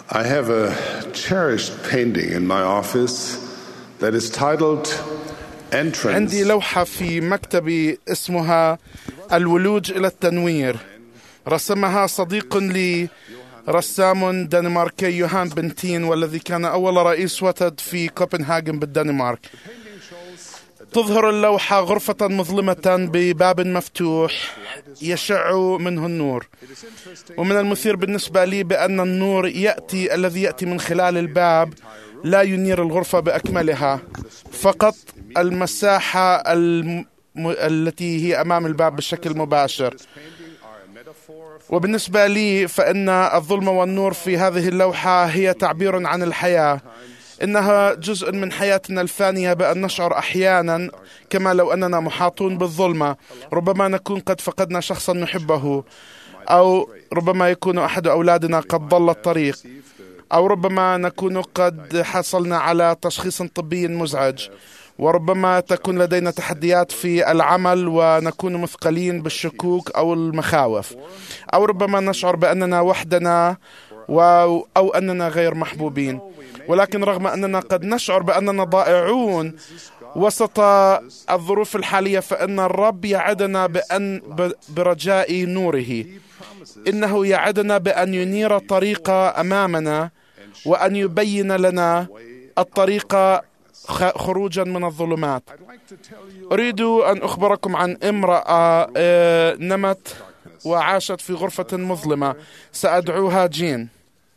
I have a cherished painting in my office that is titled Entrance. عندي لوحة في مكتبي اسمها الولوج إلى التنوير. رسمها صديق لي رسام دنماركي يوهان بنتين، والذي كان أول رئيس وتد في كوبنهاجن بالدنمارك. تظهر اللوحة غرفة مظلمة بباب مفتوح يشع منه النور، ومن المثير بالنسبة لي بأن النور الذي يأتي من خلال الباب لا ينير الغرفة بأكملها، فقط المساحة التي هي أمام الباب بشكل مباشر. وبالنسبة لي فإن الظلمة والنور في هذه اللوحة هي تعبير عن الحياة. إنها جزء من حياتنا الفانية، بأن نشعر أحيانا كما لو أننا محاطون بالظلمة. ربما نكون قد فقدنا شخصا نحبه، أو ربما يكون أحد أولادنا قد ضل الطريق، أو ربما نكون قد حصلنا على تشخيص طبي مزعج، وربما تكون لدينا تحديات في العمل ونكون مثقلين بالشكوك أو المخاوف، أو ربما نشعر بأننا وحدنا أو أننا غير محبوبين. ولكن رغم أننا قد نشعر بأننا ضائعون وسط الظروف الحالية، فإن الرب يعدنا برجاء نوره. إنه يعدنا بأن ينير الطريق أمامنا وأن يبين لنا الطريق خروجا من الظلمات. أريد أن أخبركم عن امرأة نمت وعاشت في غرفة مظلمة، سأدعوها جين.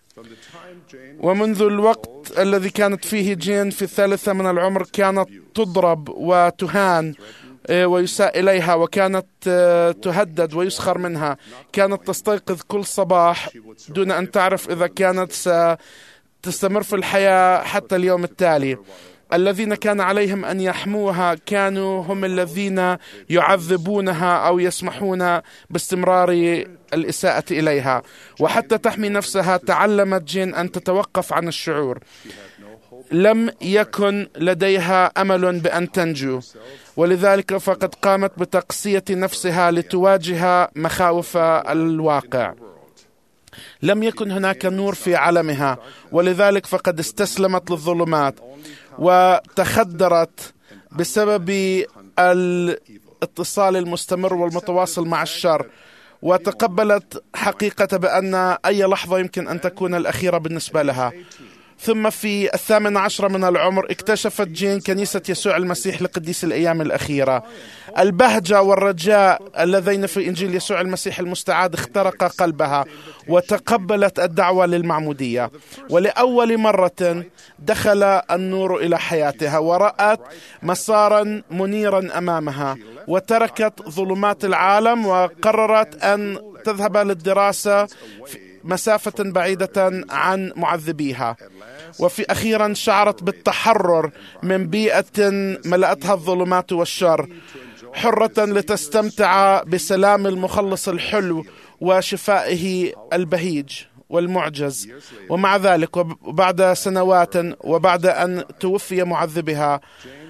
ومنذ الوقت الذي كانت فيه جين في 3 من العمر كانت تضرب وتهان ويساء إليها، وكانت تهدد ويسخر منها. كانت تستيقظ كل صباح دون أن تعرف إذا كانت ستستمر في الحياة حتى اليوم التالي. الذين كان عليهم أن يحموها كانوا هم الذين يعذبونها أو يسمحون باستمرار الإساءة إليها. وحتى تحمي نفسها تعلمت جين أن تتوقف عن الشعور. لم يكن لديها أمل بأن تنجو، ولذلك فقد قامت بتقسية نفسها لتواجه مخاوف الواقع. لم يكن هناك نور في عالمها، ولذلك فقد استسلمت للظلمات وتخدرت بسبب الاتصال المستمر والمتواصل مع الشر، وتقبلت حقيقة بأن أي لحظة يمكن أن تكون الأخيرة بالنسبة لها. ثم في 18 من العمر اكتشفت جين كنيسة يسوع المسيح لقديس الأيام الأخيرة. البهجة والرجاء اللذين في إنجيل يسوع المسيح المستعاد اخترق قلبها، وتقبلت الدعوة للمعمودية. ولأول مرة دخل النور إلى حياتها، ورأت مسارا منيرا أمامها، وتركت ظلمات العالم وقررت أن تذهب للدراسة مسافة بعيدة عن معذبيها. وفي أخيرا شعرت بالتحرر من بيئة ملأتها الظلمات والشر، حرة لتستمتع بسلام المخلص الحلو وشفائه البهيج والمعجز. ومع ذلك وبعد سنوات وبعد أن توفي معذبها،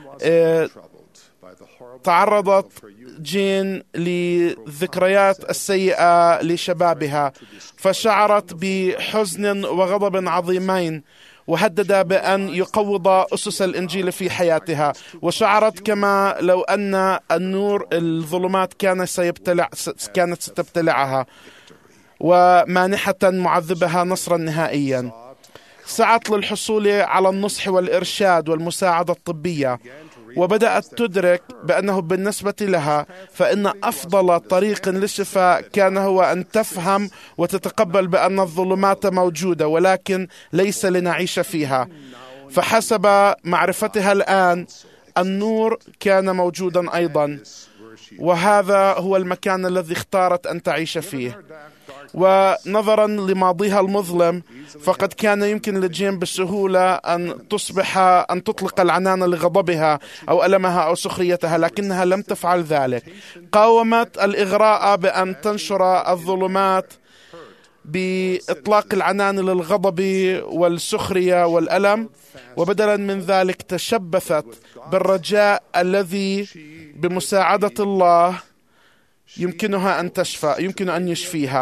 تعرضت جين للذكريات السيئة لشبابها، فشعرت بحزن وغضب عظيمين، وهدد بأن يقوض أسس الإنجيل في حياتها. وشعرت كما لو أن النور الظلمات كانت ستبتلعها، ومانحة معذبها نصرا نهائيا. سعت للحصول على النصح والإرشاد والمساعدة الطبية، وبدأت تدرك بأنه بالنسبة لها فإن أفضل طريق للشفاء كان هو أن تفهم وتتقبل بأن الظلمات موجودة، ولكن ليس لنعيش فيها. فحسب معرفتها الآن النور كان موجودا أيضا، وهذا هو المكان الذي اختارت أن تعيش فيه. ونظرا لماضيها المظلم، فقد كان يمكن لجين بسهولة أن تطلق العنان لغضبها أو ألمها أو سخريتها، لكنها لم تفعل ذلك. قاومت الإغراء بأن تنشر الظلمات بإطلاق العنان للغضب والسخرية والألم، وبدلا من ذلك تشبثت بالرجاء الذي بمساعدة الله يمكنها أن تشفى، يمكن أن يشفيها.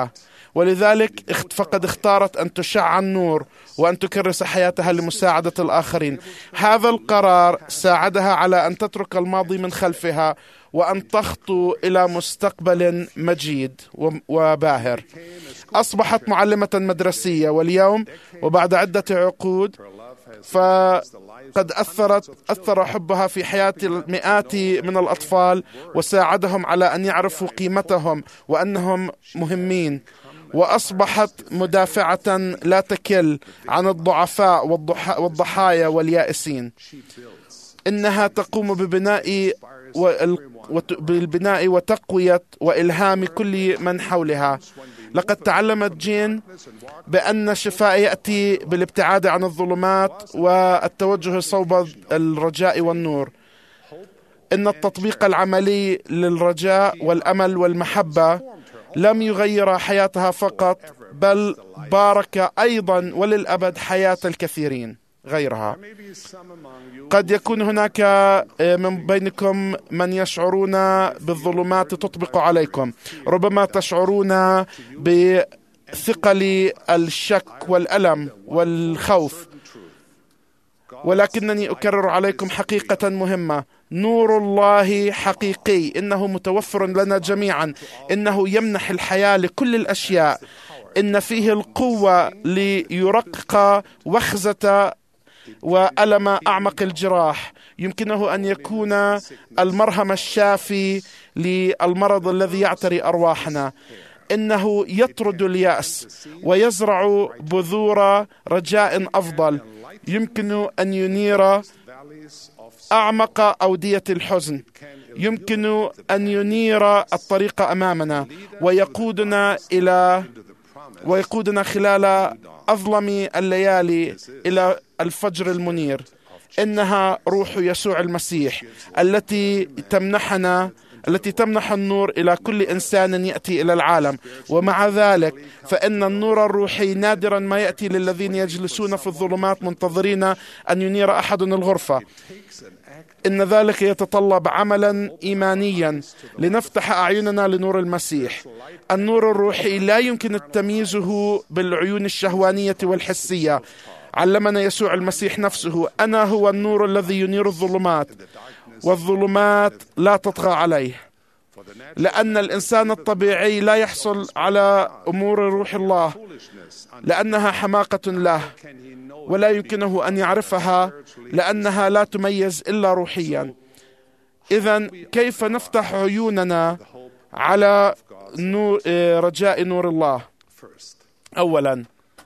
ولذلك فقد اختارت أن تشع النور وأن تكرس حياتها لمساعدة الآخرين. هذا القرار ساعدها على أن تترك الماضي من خلفها وأن تخطو إلى مستقبل مجيد وباهر. أصبحت معلمة مدرسية، واليوم وبعد عدة عقود فقد أثر حبها في حياة المئات من الأطفال وساعدهم على أن يعرفوا قيمتهم وأنهم مهمين، وأصبحت مدافعة لا تكل عن الضعفاء والضحايا واليائسين. إنها تقوم بالبناء وتقوية وإلهام كل من حولها. لقد تعلمت جين بأن الشفاء يأتي بالابتعاد عن الظلمات والتوجه صوب الرجاء والنور. إن التطبيق العملي للرجاء والأمل والمحبة لم يغير حياتها فقط، بل بارك أيضا وللأبد حياة الكثيرين غيرها. قد يكون هناك من بينكم من يشعرون بالظلمات تطبق عليكم، ربما تشعرون بثقل الشك والألم والخوف، ولكنني أكرر عليكم حقيقة مهمة: نور الله حقيقي، إنه متوفر لنا جميعا، إنه يمنح الحياة لكل الأشياء، إن فيه القوة ليرقق وخزة وألم أعمق الجراح، يمكنه أن يكون المرهم الشافي للمرض الذي يعتري أرواحنا، إنه يطرد اليأس ويزرع بذور رجاء أفضل، يمكن أن ينير أعمق أودية الحزن، يمكن أن ينير الطريق أمامنا ويقودنا خلال أظلم الليالي إلى الفجر المنير. إنها روح يسوع المسيح التي تمنح النور إلى كل إنسان يأتي إلى العالم. ومع ذلك فإن النور الروحي نادرا ما يأتي للذين يجلسون في الظلمات منتظرين أن ينير أحد الغرفة. إن ذلك يتطلب عملا إيمانيا لنفتح أعيننا لنور المسيح. النور الروحي لا يمكن تمييزه بالعيون الشهوانية والحسية. علمنا يسوع المسيح نفسه: أنا هو النور الذي ينير الظلمات، والظلمات لا تطغى عليه. لأن الإنسان الطبيعي لا يحصل على أمور روح الله لأنها حماقة له، ولا يمكنه أن يعرفها لأنها لا تميز إلا روحيا. إذن كيف نفتح عيوننا على رجاء نور الله؟ أولا،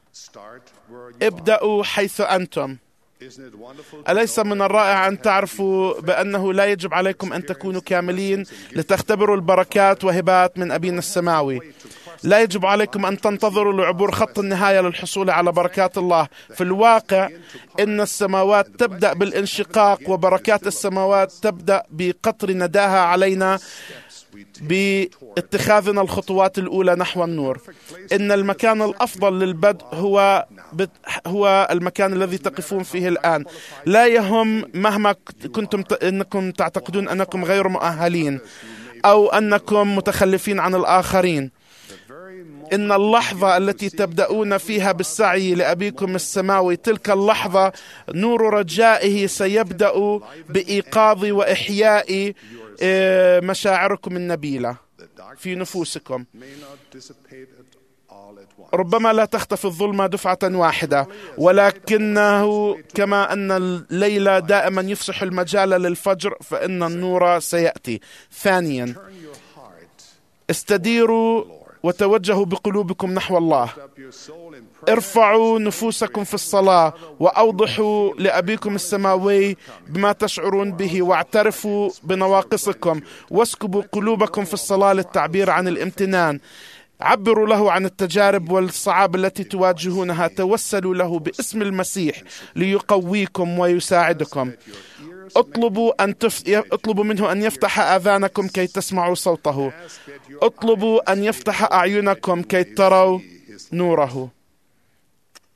ابدأوا حيث أنتم. أليس من الرائع أن تعرفوا بأنه لا يجب عليكم أن تكونوا كاملين لتختبروا البركات وهبات من أبينا السماوي؟ لا يجب عليكم أن تنتظروا لعبور خط النهاية للحصول على بركات الله. في الواقع إن السماوات تبدأ بالانشقاق، وبركات السماوات تبدأ بقطر نداها علينا باتخاذنا الخطوات الأولى نحو النور. إن المكان الأفضل للبدء هو المكان الذي تقفون فيه الآن. لا يهم مهما أنكم تعتقدون أنكم غير مؤهلين أو أنكم متخلفين عن الآخرين. إن اللحظة التي تبدأون فيها بالسعي لأبيكم السماوي، تلك اللحظة نور رجائه سيبدأ بإيقاظ وإحياء مشاعركم النبيلة في نفوسكم. ربما لا تختفي الظلمة دفعة واحدة، ولكنه كما أن الليل دائما يفسح المجال للفجر، فإن النور سيأتي. ثانيا، استديروا وتوجهوا بقلوبكم نحو الله. ارفعوا نفوسكم في الصلاة وأوضحوا لأبيكم السماوي بما تشعرون به، واعترفوا بنواقصكم، واسكبوا قلوبكم في الصلاة للتعبير عن الامتنان. عبروا له عن التجارب والصعاب التي تواجهونها. توسلوا له باسم المسيح ليقويكم ويساعدكم. اطلبوا منه أن يفتح آذانكم كي تسمعوا صوته. اطلبوا أن يفتح أعينكم كي تروا نوره.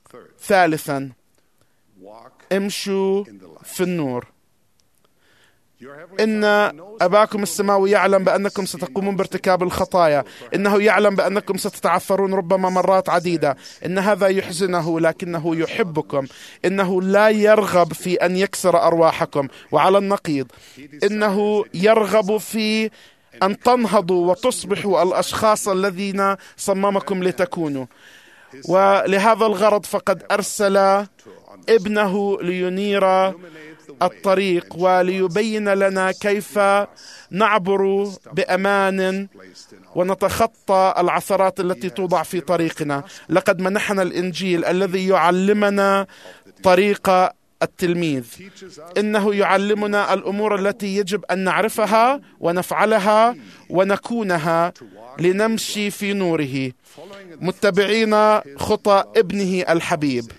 ثالثا، امشوا في النور. إن أباكم السماوي يعلم بأنكم ستقومون بارتكاب الخطايا، إنه يعلم بأنكم ستتعثرون ربما مرات عديدة، إن هذا يحزنه لكنه يحبكم، إنه لا يرغب في أن يكسر أرواحكم، وعلى النقيض إنه يرغب في أن تنهضوا وتصبحوا الأشخاص الذين صممكم لتكونوا. ولهذا الغرض فقد أرسل ابنه لينير الطريق وليبين لنا كيف نعبر بأمان ونتخطى العثرات التي توضع في طريقنا. لقد منحنا الإنجيل الذي يعلمنا طريق التلميذ، إنه يعلمنا الأمور التي يجب أن نعرفها ونفعلها ونكونها لنمشي في نوره، متبعين خطى ابنه الحبيب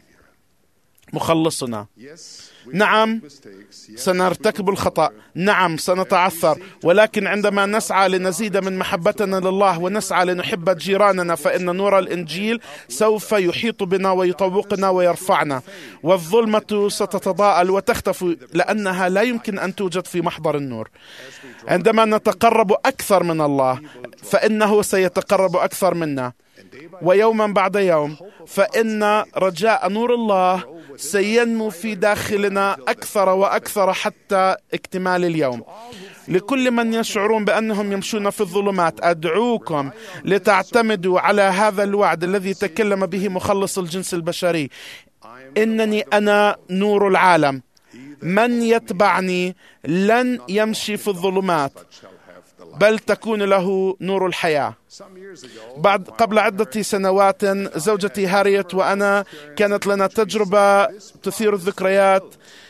مخلصنا. نعم سنرتكب الخطأ، نعم سنتعثر، ولكن عندما نسعى لنزيد من محبتنا لله ونسعى لنحب جيراننا فإن نور الإنجيل سوف يحيط بنا ويطوقنا ويرفعنا، والظلمة ستتضاءل وتختفي لأنها لا يمكن أن توجد في محضر النور. عندما نتقرب أكثر من الله فإنه سيتقرب أكثر منا، ويوما بعد يوم فإن رجاء نور الله سينمو في داخلنا أكثر وأكثر حتى اكتمال اليوم. لكل من يشعرون بأنهم يمشون في الظلمات، أدعوكم لتعتمدوا على هذا الوعد الذي تكلم به مخلص الجنس البشري: إنني أنا نور العالم، من يتبعني لن يمشي في الظلمات بل تكون له نور الحياة. قبل عدة سنوات زوجتي هاريت وأنا كانت لنا تجربة تثير الذكريات،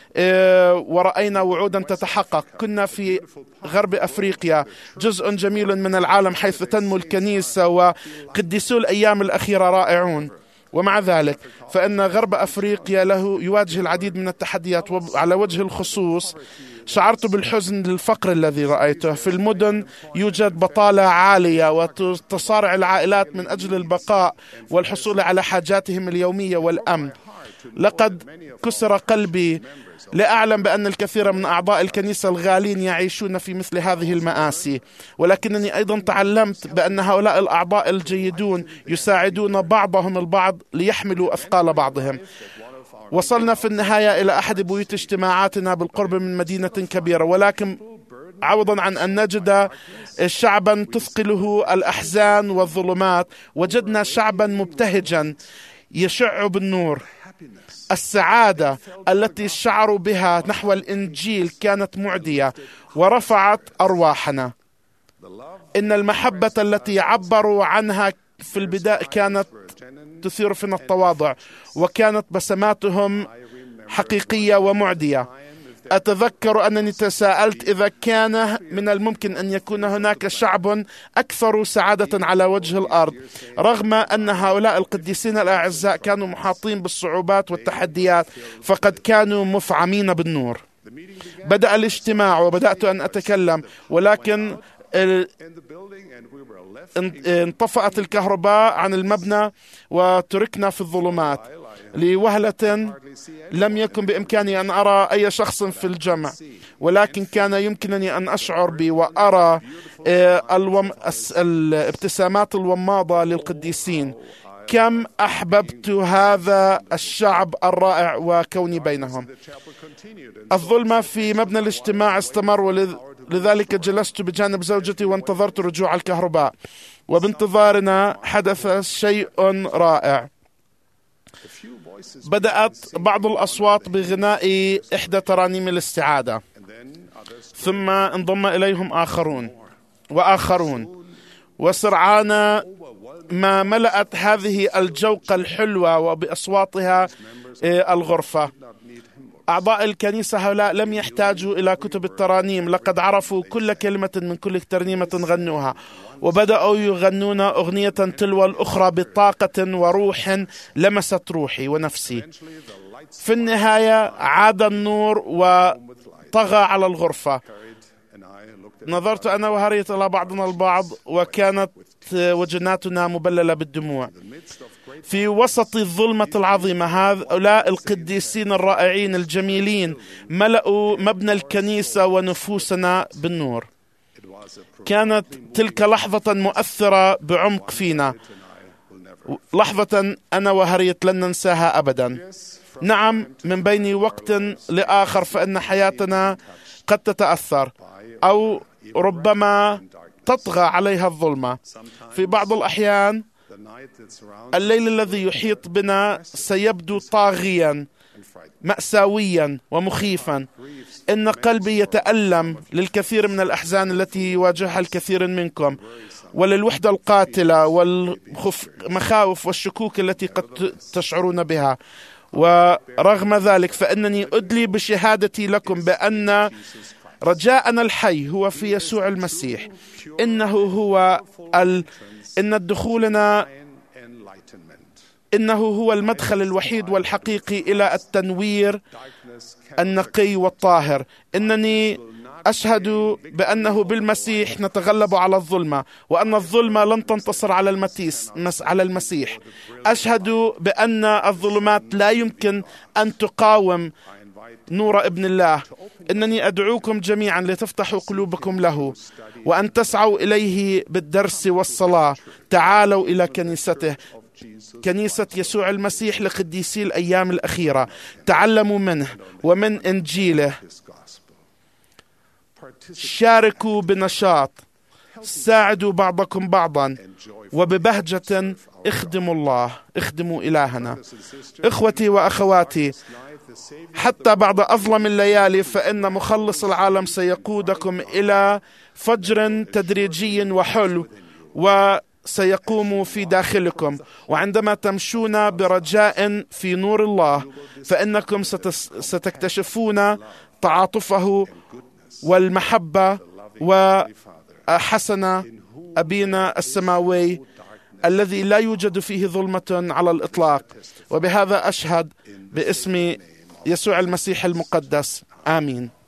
ورأينا وعودا تتحقق. كنا في غرب أفريقيا، جزء جميل من العالم حيث تنمو الكنيسة وقديسو الأيام الأخيرة رائعون، ومع ذلك فإن غرب أفريقيا له يواجه العديد من التحديات. وعلى وجه الخصوص شعرت بالحزن للفقر الذي رأيته في المدن. يوجد بطالة عالية وتصارع العائلات من أجل البقاء والحصول على حاجاتهم اليومية والأمن. لقد كسر قلبي لأعلم بأن الكثير من أعضاء الكنيسة الغالين يعيشون في مثل هذه المآسي، ولكنني أيضا تعلمت بأن هؤلاء الأعضاء الجيدون يساعدون بعضهم البعض ليحملوا أثقال بعضهم. وصلنا في النهاية إلى أحد بيوت اجتماعاتنا بالقرب من مدينة كبيرة، ولكن عوضا عن أن نجد شعبا تثقله الأحزان والظلمات، وجدنا شعبا مبتهجا يشع بالنور. السعادة التي شعروا بها نحو الإنجيل كانت معدية ورفعت أرواحنا. إن المحبة التي عبروا عنها في البداية كانت تثير فينا التواضع، وكانت بسماتهم حقيقية ومعدية. أتذكر أنني تساءلت إذا كان من الممكن أن يكون هناك شعب أكثر سعادة على وجه الأرض، رغم أن هؤلاء القديسين الأعزاء كانوا محاطين بالصعوبات والتحديات، فقد كانوا مفعمين بالنور. بدأ الاجتماع وبدأت أن أتكلم، ولكن انطفأت الكهرباء عن المبنى وتركنا في الظلمات. لوهلة لم يكن بإمكاني أن أرى أي شخص في الجمع، ولكن كان يمكنني أن أشعر بي وأرى الابتسامات الوماضة للقديسين. كم أحببت هذا الشعب الرائع وكوني بينهم. الظلمة في مبنى الاجتماع استمر، ولذلك جلست بجانب زوجتي وانتظرت رجوع الكهرباء. وبانتظارنا حدث شيء رائع. بدأت بعض الأصوات بغناء إحدى ترانيم الاستعادة، ثم انضم إليهم آخرون وآخرون، وسرعان ما ملأت هذه الجوقة الحلوة وبأصواتها الغرفة. أعضاء الكنيسة هؤلاء لم يحتاجوا إلى كتب الترانيم، لقد عرفوا كل كلمة من كل ترنيمة غنوها، وبدأوا يغنون أغنية تلو الأخرى بطاقة وروح لمست روحي ونفسي. في النهاية عاد النور وطغى على الغرفة. نظرت أنا وهاريت إلى بعضنا البعض، وكانت وجناتنا مبللة بالدموع. في وسط الظلمة العظيمة هؤلاء القديسين الرائعين الجميلين ملأوا مبنى الكنيسة ونفوسنا بالنور. كانت تلك لحظة مؤثرة بعمق فينا، لحظة أنا وهريت لن ننساها أبدا. نعم، من بين وقت لآخر فإن حياتنا قد تتأثر أو ربما تطغى عليها الظلمة. في بعض الأحيان الليل الذي يحيط بنا سيبدو طاغيا مأساويا ومخيفا. إن قلبي يتألم للكثير من الأحزان التي يواجهها الكثير منكم، وللوحدة القاتلة والمخاوف والشكوك التي قد تشعرون بها. ورغم ذلك فإنني أدلي بشهادتي لكم بأن رجاءنا الحي هو في يسوع المسيح. إنه هو المدخل الوحيد والحقيقي إلى التنوير النقي والطاهر. إنني أشهد بأنه بالمسيح نتغلب على الظلمة، وأن الظلمة لن تنتصر على المسيح. أشهد بأن الظلمات لا يمكن أن تقاوم نور ابن الله. إنني أدعوكم جميعا لتفتحوا قلوبكم له وأن تسعوا إليه بالدرس والصلاة. تعالوا إلى كنيسته، كنيسة يسوع المسيح لقديسي الأيام الأخيرة. تعلموا منه ومن إنجيله، شاركوا بنشاط، ساعدوا بعضكم بعضا، وببهجة اخدموا الله، اخدموا إلهنا. إخوتي وأخواتي، حتى بعد أظلم الليالي فإن مخلص العالم سيقودكم إلى فجر تدريجي وحلو وسيقوم في داخلكم. وعندما تمشون برجاء في نور الله فإنكم ستكتشفون تعاطفه والمحبة وحسن أبينا السماوي الذي لا يوجد فيه ظلمة على الإطلاق. وبهذا أشهد باسم يسوع المسيح المقدس، آمين.